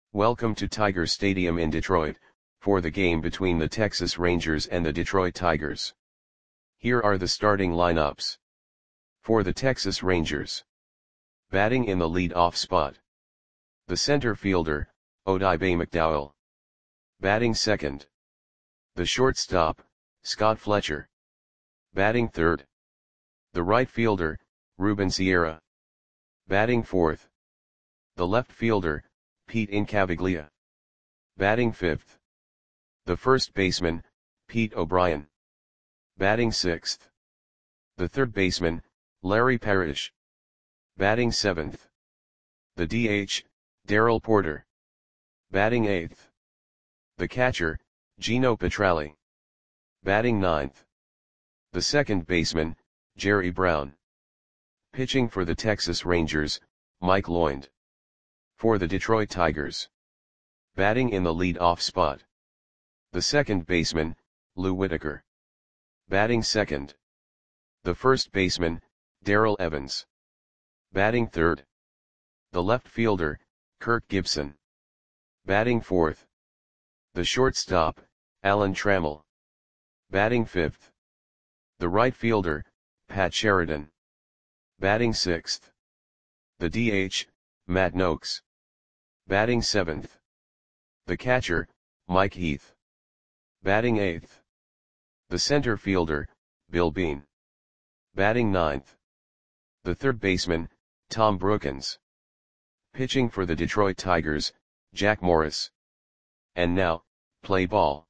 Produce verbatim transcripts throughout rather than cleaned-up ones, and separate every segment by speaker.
Speaker 1: Welcome to Tiger Stadium in Detroit, for the game between the Texas Rangers and the Detroit Tigers. Here are the starting lineups. For the Texas Rangers. Batting in the lead-off spot. The center fielder, Odibe McDowell. Batting second. The shortstop, Scott Fletcher. Batting third. The right fielder, Ruben Sierra. Batting fourth. The left fielder, Pete Incaviglia. Batting fifth. The first baseman, Pete O'Brien. Batting sixth. The third baseman, Larry Parrish. Batting seventh. The D H, Darrell Porter. Batting eighth. The catcher, Gino Petralli. Batting ninth. The second baseman, Jerry Brown. Pitching for the Texas Rangers, Mike Lloyd. For the Detroit Tigers. Batting in the lead-off spot. The second baseman, Lou Whitaker. Batting second. The first baseman, Darrell Evans. Batting third. The left fielder, Kirk Gibson. Batting fourth. The shortstop, Alan Trammell. Batting fifth. The right fielder, Pat Sheridan. Batting sixth. The D H, Matt Noakes. Batting seventh. The catcher, Mike Heath. Batting eighth. The center fielder, Bill Bean. Batting ninth. The third baseman, Tom Brookins. Pitching for the Detroit Tigers, Jack Morris. And now, play ball.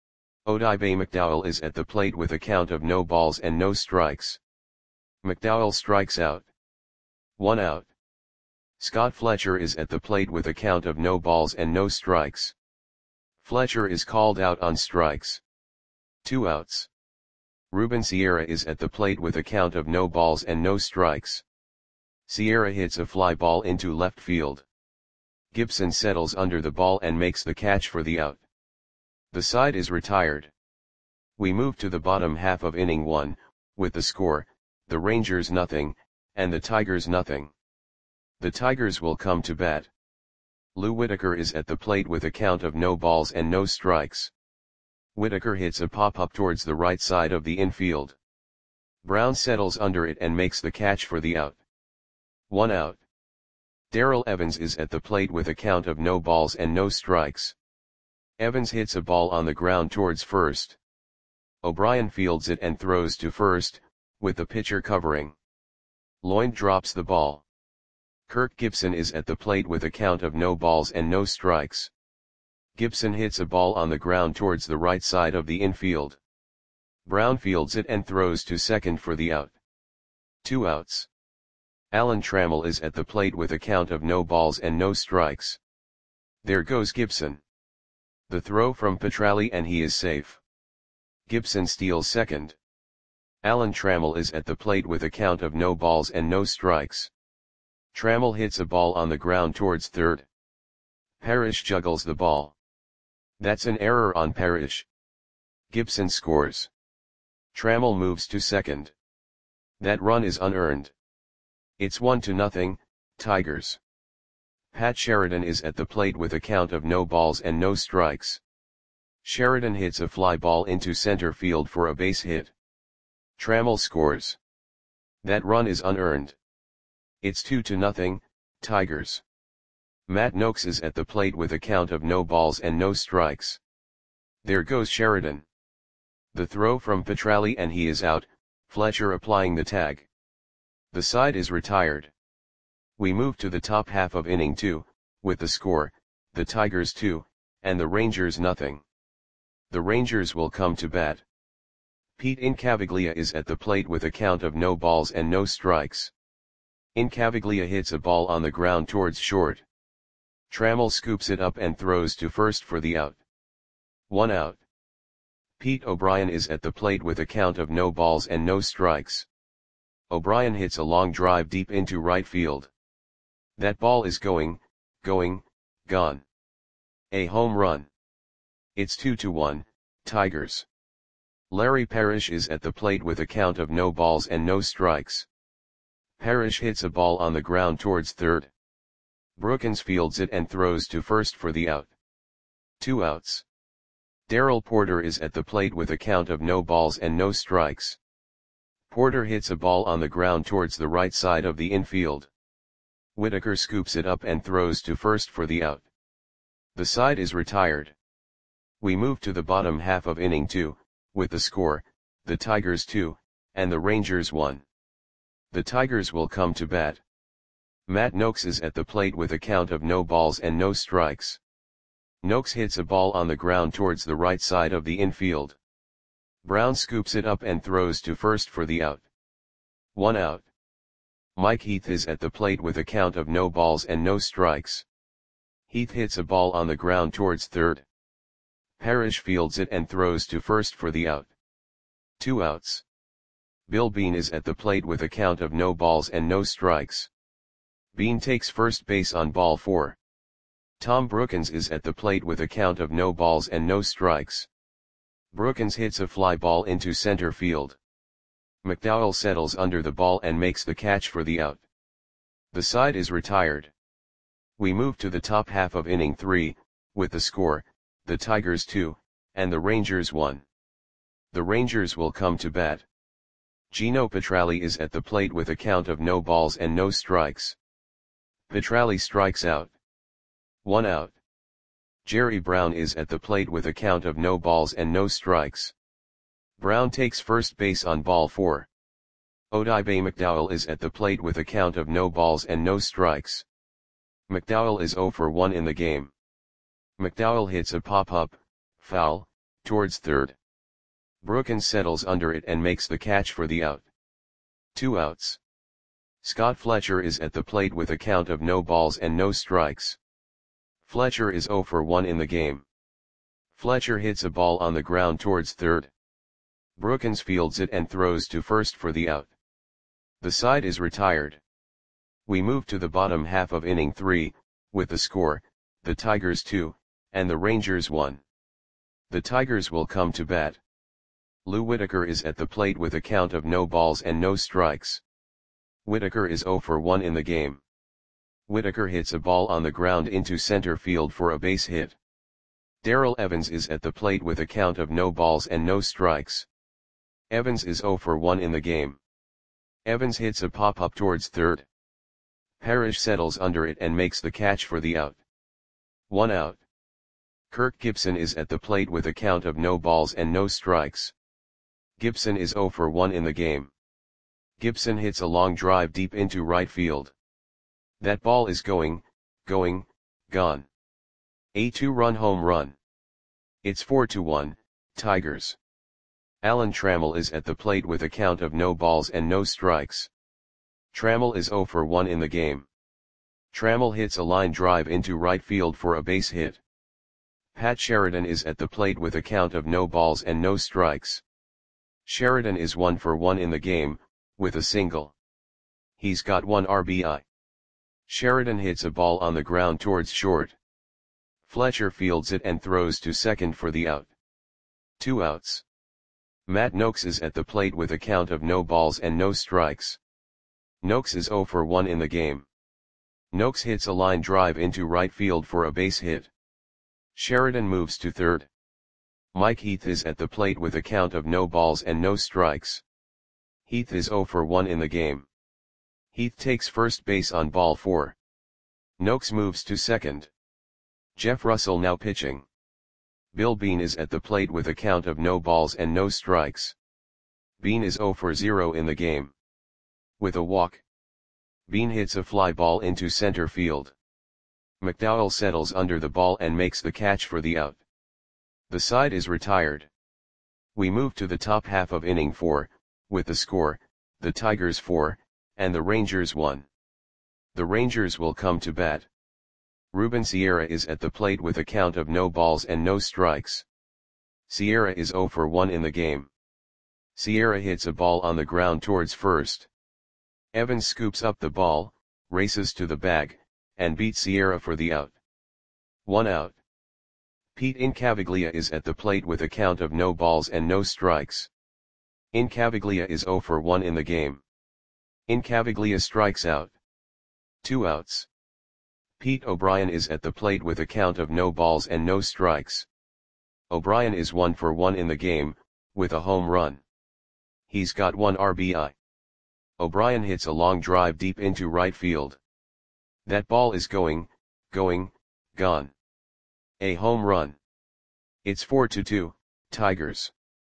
Speaker 1: Odibe McDowell is at the plate with a count of no balls and no strikes. McDowell strikes out. One out. Scott Fletcher is at the plate with a count of no balls and no strikes. Fletcher is called out on strikes. Two outs. Ruben Sierra is at the plate with a count of no balls and no strikes. Sierra hits a fly ball into left field. Gibson settles under the ball and makes the catch for the out. The side is retired. We move to the bottom half of inning one, with the score, the Rangers nothing, and the Tigers nothing. The Tigers will come to bat. Lou Whitaker is at the plate with a count of no balls and no strikes. Whitaker hits a pop-up towards the right side of the infield. Brown settles under it and makes the catch for the out. One out. Darrell Evans is at the plate with a count of no balls and no strikes. Evans hits a ball on the ground towards first. O'Brien fields it and throws to first, with the pitcher covering. Lloyd drops the ball. Kirk Gibson is at the plate with a count of no balls and no strikes. Gibson hits a ball on the ground towards the right side of the infield. Brown fields it and throws to second for the out. Two outs. Alan Trammell is at the plate with a count of no balls and no strikes. There goes Gibson. The throw from Petralli and he is safe. Gibson steals second. Alan Trammell is at the plate with a count of no balls and no strikes. Trammell hits a ball on the ground towards third. Parrish juggles the ball. That's an error on Parrish. Gibson scores. Trammell moves to second. That run is unearned. It's one to nothing, Tigers. Pat Sheridan is at the plate with a count of no balls and no strikes. Sheridan hits a fly ball into center field for a base hit. Trammell scores. That run is unearned. It's two to nothing, Tigers. Matt Noakes is at the plate with a count of no balls and no strikes. There goes Sheridan. The throw from Petralli and he is out, Fletcher applying the tag. The side is retired. We move to the top half of inning two, with the score, the Tigers two, and the Rangers nothing. The Rangers will come to bat. Pete Incaviglia is at the plate with a count of no balls and no strikes. Incaviglia hits a ball on the ground towards short. Trammell scoops it up and throws to first for the out. One out. Pete O'Brien is at the plate with a count of no balls and no strikes. O'Brien hits a long drive deep into right field. That ball is going, going, gone. A home run. It's two to one, Tigers. Larry Parrish is at the plate with a count of no balls and no strikes. Parrish hits a ball on the ground towards third. Brookins fields it and throws to first for the out. Two outs. Darrell Porter is at the plate with a count of no balls and no strikes. Porter hits a ball on the ground towards the right side of the infield. Whitaker scoops it up and throws to first for the out. The side is retired. We move to the bottom half of inning two, with the score, the Tigers two, and the Rangers one. The Tigers will come to bat. Matt Nokes is at the plate with a count of no balls and no strikes. Nokes hits a ball on the ground towards the right side of the infield. Brown scoops it up and throws to first for the out. One out. Mike Heath is at the plate with a count of no balls and no strikes. Heath hits a ball on the ground towards third. Parrish fields it and throws to first for the out. Two outs. Bill Bean is at the plate with a count of no balls and no strikes. Bean takes first base on ball four. Tom Brookins is at the plate with a count of no balls and no strikes. Brookins hits a fly ball into center field. McDowell settles under the ball and makes the catch for the out. The side is retired. We move to the top half of inning three, with the score, the Tigers two, and the Rangers one. The Rangers will come to bat. Gino Petralli is at the plate with a count of no balls and no strikes. Petralli strikes out. One out. Jerry Brown is at the plate with a count of no balls and no strikes. Brown takes first base on ball four. Odibe McDowell is at the plate with a count of no balls and no strikes. McDowell is zero for one in the game. McDowell hits a pop-up, foul, towards third. Brookins settles under it and makes the catch for the out. Two outs. Scott Fletcher is at the plate with a count of no balls and no strikes. Fletcher is zero for one in the game. Fletcher hits a ball on the ground towards third. Brookins fields it and throws to first for the out. The side is retired. We move to the bottom half of inning three, with the score, the Tigers two, and the Rangers one. The Tigers will come to bat. Lou Whitaker is at the plate with a count of no balls and no strikes. Whitaker is zero for one in the game. Whitaker hits a ball on the ground into center field for a base hit. Darrell Evans is at the plate with a count of no balls and no strikes. Evans is zero for one in the game. Evans hits a pop-up towards third. Parrish settles under it and makes the catch for the out. One out. Kirk Gibson is at the plate with a count of no balls and no strikes. Gibson is zero for one in the game. Gibson hits a long drive deep into right field. That ball is going, going, gone. A two-run home run. It's four to one, Tigers. Alan Trammell is at the plate with a count of no balls and no strikes. Trammell is zero for one in the game. Trammell hits a line drive into right field for a base hit. Pat Sheridan is at the plate with a count of no balls and no strikes. Sheridan is one for one in the game, with a single. He's got one R B I. Sheridan hits a ball on the ground towards short. Fletcher fields it and throws to second for the out. Two outs. Matt Nokes is at the plate with a count of no balls and no strikes. Nokes is zero for one in the game. Nokes hits a line drive into right field for a base hit. Sheridan moves to third. Mike Heath is at the plate with a count of no balls and no strikes. Heath is zero for one in the game. Heath takes first base on ball four. Nokes moves to second. Jeff Russell now pitching. Bill Bean is at the plate with a count of no balls and no strikes. Bean is zero for zero in the game. With a walk. Bean hits a fly ball into center field. McDowell settles under the ball and makes the catch for the out. The side is retired. We move to the top half of inning four, with the score, the Tigers four, and the Rangers one. The Rangers will come to bat. Ruben Sierra is at the plate with a count of no balls and no strikes. Sierra is zero for one in the game. Sierra hits a ball on the ground towards first. Evans scoops up the ball, races to the bag, and beats Sierra for the out. One out. Pete Incaviglia is at the plate with a count of no balls and no strikes. Incaviglia is zero for one in the game. Incaviglia strikes out. Two outs. Pete O'Brien is at the plate with a count of no balls and no strikes. O'Brien is one for one in the game, with a home run. He's got one R B I. O'Brien hits a long drive deep into right field. That ball is going, going, gone. A home run. It's four to two, Tigers.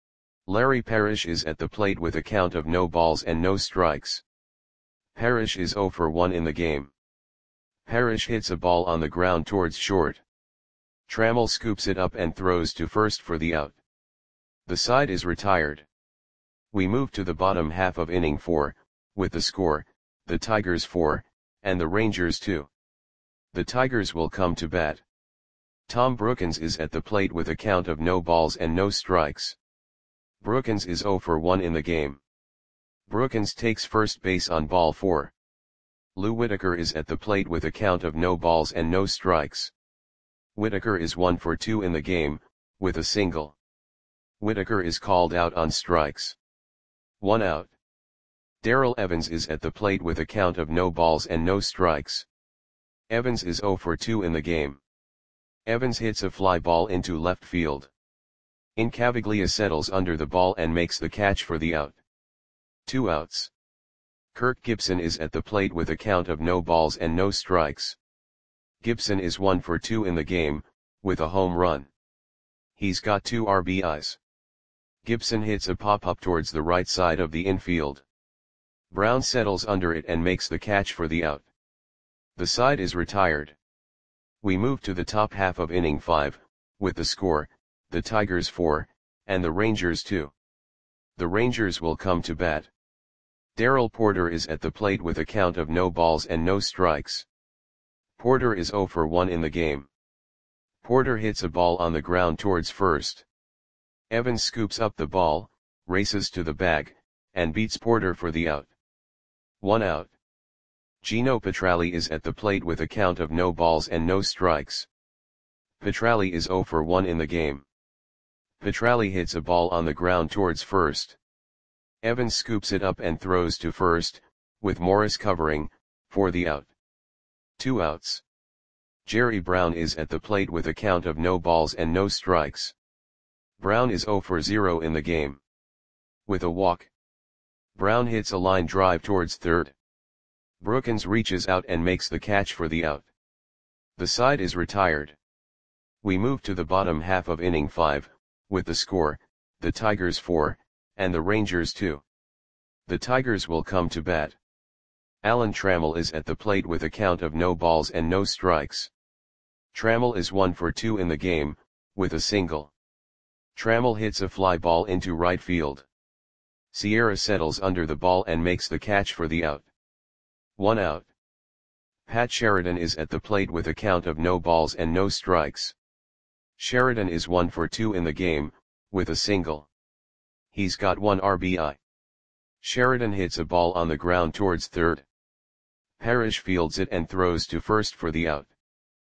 Speaker 1: Larry Parrish is at the plate with a count of no balls and no strikes. Parrish is zero for one in the game. Parrish hits a ball on the ground towards short. Trammell scoops it up and throws to first for the out. The side is retired. We move to the bottom half of inning four, with the score, the Tigers four, and the Rangers two. The Tigers will come to bat. Tom Brookens is at the plate with a count of no balls and no strikes. Brookens is zero for one in the game. Brookens takes first base on ball four. Lou Whitaker is at the plate with a count of no balls and no strikes. Whitaker is one for two in the game, with a single. Whitaker is called out on strikes. One out. Darrell Evans is at the plate with a count of no balls and no strikes. Evans is zero for two in the game. Evans hits a fly ball into left field. Incaviglia settles under the ball and makes the catch for the out. Two outs. Kirk Gibson is at the plate with a count of no balls and no strikes. Gibson is one for two in the game, with a home run. He's got two R B Is. Gibson hits a pop-up towards the right side of the infield. Brown settles under it and makes the catch for the out. The side is retired. We move to the top half of inning five, with the score, the Tigers four, and the Rangers two. The Rangers will come to bat. Darrell Porter is at the plate with a count of no balls and no strikes. Porter is zero for one in the game. Porter hits a ball on the ground towards first. Evans scoops up the ball, races to the bag, and beats Porter for the out. One out. Gino Petralli is at the plate with a count of no balls and no strikes. Petralli is zero for one in the game. Petralli hits a ball on the ground towards first. Evans scoops it up and throws to first, with Morris covering, for the out. Two outs. Jerry Brown is at the plate with a count of no balls and no strikes. Brown is zero for zero in the game. With a walk. Brown hits a line drive towards third. Brookens reaches out and makes the catch for the out. The side is retired. We move to the bottom half of inning five, with the score, the Tigers four, and the Rangers two. The Tigers will come to bat. Alan Trammell is at the plate with a count of no balls and no strikes. Trammell is one for two in the game, with a single. Trammell hits a fly ball into right field. Sierra settles under the ball and makes the catch for the out. One out. Pat Sheridan is at the plate with a count of no balls and no strikes. Sheridan is one for two in the game, with a single. He's got one R B I. Sheridan hits a ball on the ground towards third. Parrish fields it and throws to first for the out.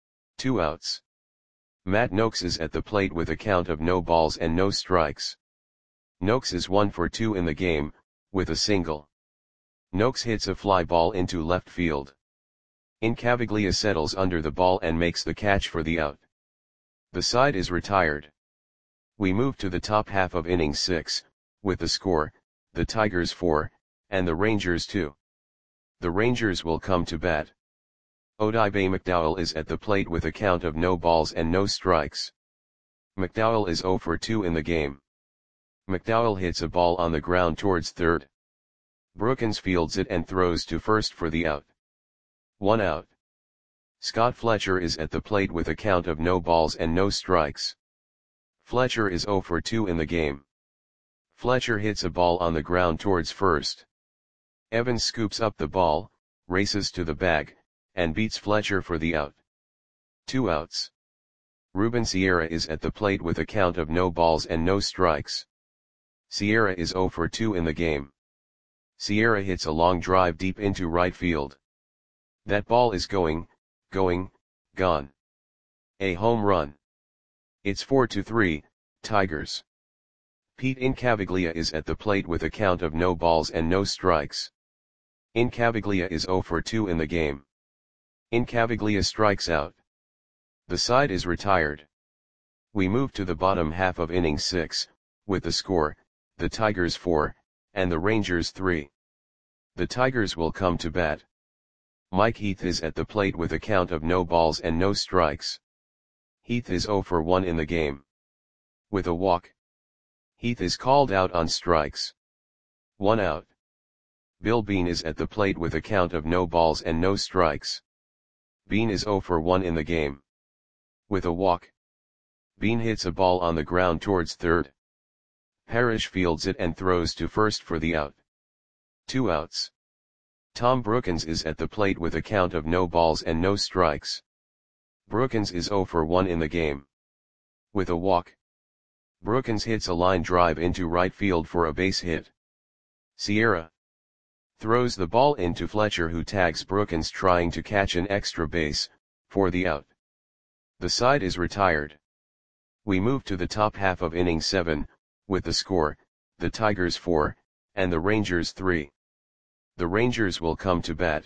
Speaker 1: Two outs. Matt Noakes is at the plate with a count of no balls and no strikes. Noakes is one for two in the game, with a single. Noakes hits a fly ball into left field. Incaviglia settles under the ball and makes the catch for the out. The side is retired. We move to the top half of inning six, with the score, the Tigers four, and the Rangers two. The Rangers will come to bat. Odibe McDowell is at the plate with a count of no balls and no strikes. McDowell is zero for two in the game. McDowell hits a ball on the ground towards third. Brookens fields it and throws to first for the out. One out. Scott Fletcher is at the plate with a count of no balls and no strikes. Fletcher is zero for two in the game. Fletcher hits a ball on the ground towards first. Evans scoops up the ball, races to the bag, and beats Fletcher for the out. Two outs. Ruben Sierra is at the plate with a count of no balls and no strikes. Sierra is zero for two in the game. Sierra hits a long drive deep into right field. That ball is going, going, gone. A home run. It's four to three, Tigers. Pete Incaviglia is at the plate with a count of no balls and no strikes. Incaviglia is zero for two in the game. Incaviglia strikes out. The side is retired. We move to the bottom half of inning six, with the score, the Tigers four, and the Rangers three. The Tigers will come to bat. Mike Heath is at the plate with a count of no balls and no strikes. Heath is oh for one in the game. With a walk. Heath is called out on strikes. One out. Bill Bean is at the plate with a count of no balls and no strikes. Bean is oh for one in the game. With a walk. Bean hits a ball on the ground towards third. Parrish fields it and throws to first for the out. Two outs. Tom Brookins is at the plate with a count of no balls and no strikes. Brookins is oh for one in the game. With a walk. Brookins hits a line drive into right field for a base hit. Sierra throws the ball into Fletcher, who tags Brookins trying to catch an extra base, for the out. The side is retired. We move to the top half of inning seven, with the score, the Tigers four, and the Rangers three. The Rangers will come to bat.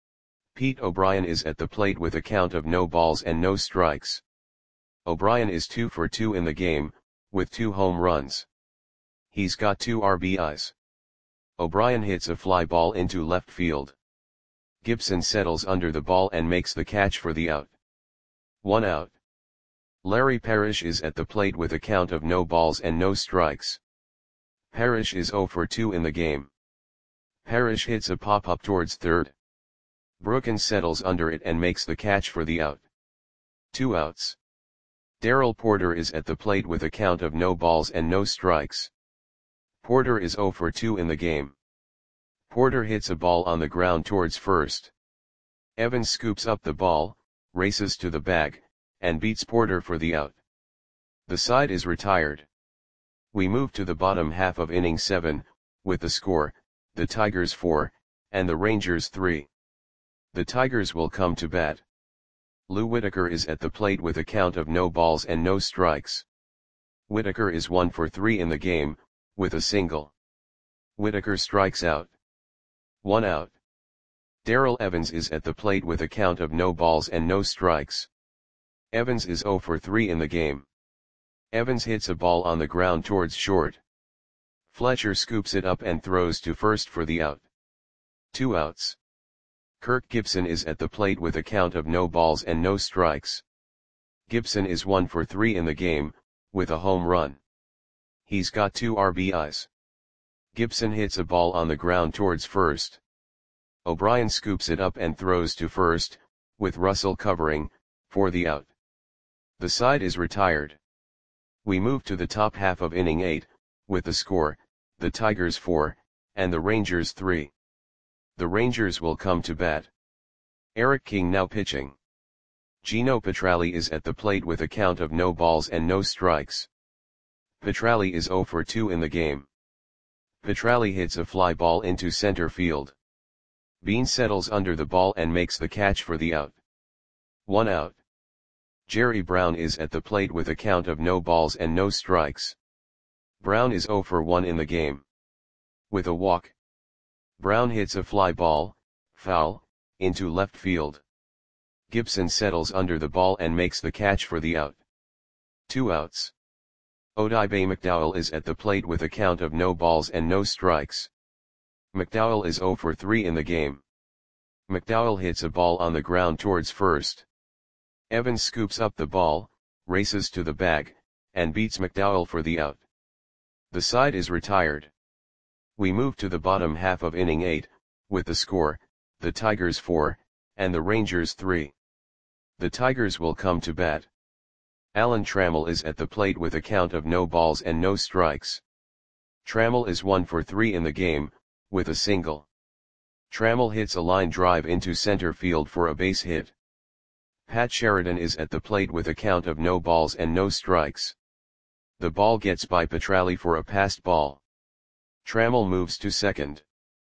Speaker 1: Pete O'Brien is at the plate with a count of no balls and no strikes. O'Brien is two for two in the game, with two home runs. He's got two R B Is. O'Brien hits a fly ball into left field. Gibson settles under the ball and makes the catch for the out. One out. Larry Parrish is at the plate with a count of no balls and no strikes. Parrish is oh for two in the game. Parrish hits a pop-up towards third. Brookins settles under it and makes the catch for the out. Two outs. Darrell Porter is at the plate with a count of no balls and no strikes. Porter is oh for two in the game. Porter hits a ball on the ground towards first. Evans scoops up the ball, races to the bag, and beats Porter for the out. The side is retired. We move to the bottom half of inning seven, with the score, the Tigers four, and the Rangers three. The Tigers will come to bat. Lou Whitaker is at the plate with a count of no balls and no strikes. Whitaker is one for three in the game, with a single. Whitaker strikes out. One out. Darrell Evans is at the plate with a count of no balls and no strikes. Evans is oh for three in the game. Evans hits a ball on the ground towards short. Fletcher scoops it up and throws to first for the out. Two outs. Kirk Gibson is at the plate with a count of no balls and no strikes. Gibson is one for three in the game, with a home run. He's got two R B Is. Gibson hits a ball on the ground towards first. O'Brien scoops it up and throws to first, with Russell covering, for the out. The side is retired. We move to the top half of inning eight, with the score, the Tigers four, and the Rangers three. The Rangers will come to bat. Eric King now pitching. Gino Petralli is at the plate with a count of no balls and no strikes. Petralli is oh for two in the game. Petralli hits a fly ball into center field. Bean settles under the ball and makes the catch for the out. One out. Jerry Brown is at the plate with a count of no balls and no strikes. Brown is oh for one in the game. With a walk. Brown hits a fly ball, foul, into left field. Gibson settles under the ball and makes the catch for the out. Two outs. Odibe McDowell is at the plate with a count of no balls and no strikes. McDowell is oh for three in the game. McDowell hits a ball on the ground towards first. Evans scoops up the ball, races to the bag, and beats McDowell for the out. The side is retired. We move to the bottom half of inning eight, with the score, the Tigers four, and the Rangers three. The Tigers will come to bat. Alan Trammell is at the plate with a count of no balls and no strikes. Trammell is one for three in the game, with a single. Trammell hits a line drive into center field for a base hit. Pat Sheridan is at the plate with a count of no balls and no strikes. The ball gets by Petralli for a passed ball. Trammell moves to second.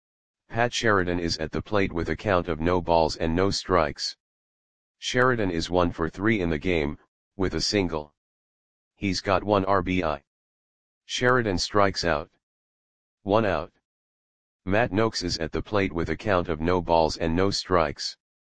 Speaker 1: Pat Sheridan is at the plate with a count of no balls and no strikes. Sheridan is one for three in the game, with a single. He's got one R B I. Sheridan strikes out. One out. Matt Noakes is at the plate with a count of no balls and no strikes.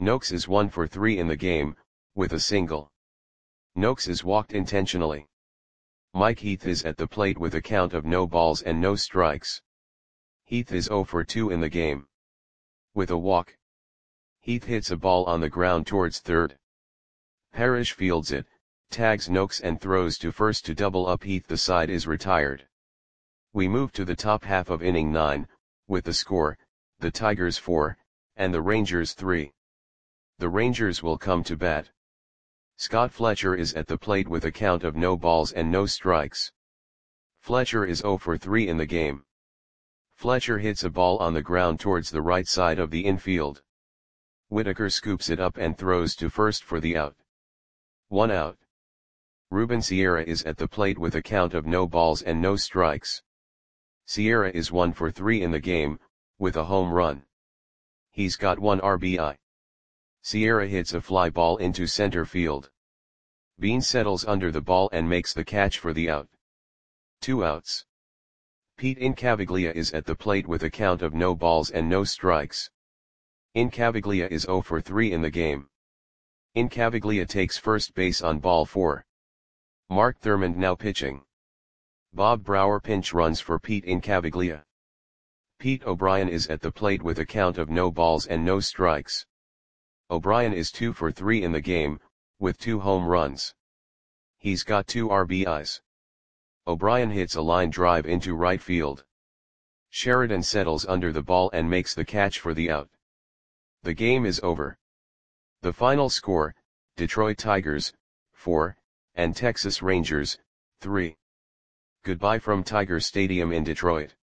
Speaker 1: Noakes is one for three in the game, with a single. Noakes is walked intentionally. Mike Heath is at the plate with a count of no balls and no strikes. Heath is zero for two in the game. With a walk. Heath hits a ball on the ground towards third. Parrish fields it, tags Noakes and throws to first to double up Heath. The side is retired. We move to the top half of inning nine, with the score, the Tigers four, and the Rangers three. The Rangers will come to bat. Scott Fletcher is at the plate with a count of no balls and no strikes. Fletcher is zero for three in the game. Fletcher hits a ball on the ground towards the right side of the infield. Whitaker scoops it up and throws to first for the out. One out. Ruben Sierra is at the plate with a count of no balls and no strikes. Sierra is one for three in the game, with a home run. He's got one R B I. Sierra hits a fly ball into center field. Bean settles under the ball and makes the catch for the out. Two outs. Pete Incaviglia is at the plate with a count of no balls and no strikes. Incaviglia is zero for three in the game. Incaviglia takes first base on ball four. Mark Thurmond now pitching. Bob Brower pinch runs for Pete Incaviglia. Pete O'Brien is at the plate with a count of no balls and no strikes. O'Brien is two for three in the game, with two home runs. He's got two R B Is. O'Brien hits a line drive into right field. Sheridan settles under the ball and makes the catch for the out. The game is over. The final score, Detroit Tigers, four, and Texas Rangers, three. Goodbye from Tiger Stadium in Detroit.